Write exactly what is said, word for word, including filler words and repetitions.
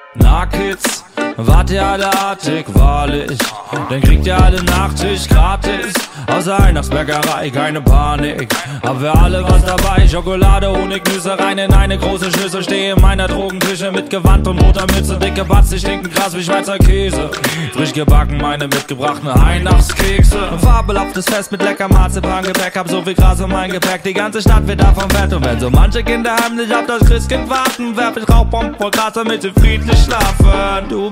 Na Kids, wart ihr alle artig, wahrlich, dann kriegt ihr alle Nachtisch gratis. Außer Weihnachtsbäckerei, keine Panik, hab wir alle was dabei. Schokolade, Honig, Nüsse, rein in eine große Schüssel. Stehe in meiner Drogenküche mit Gewand und roter Mütze. Dicke Batze, stinken krass wie Schweizer Käse. Frisch gebacken, meine mitgebrachten Weihnachtskekse. Ein fabelhaftes Fest mit lecker Marzipangebäck. Hab so viel Gras in mein Gepäck, die ganze Stadt wird davon fett. Und wenn so manche Kinder heimlich auf das Christkind warten, werf ich Rauchbomben vor Gras, damit sie friedlich schlafen. Du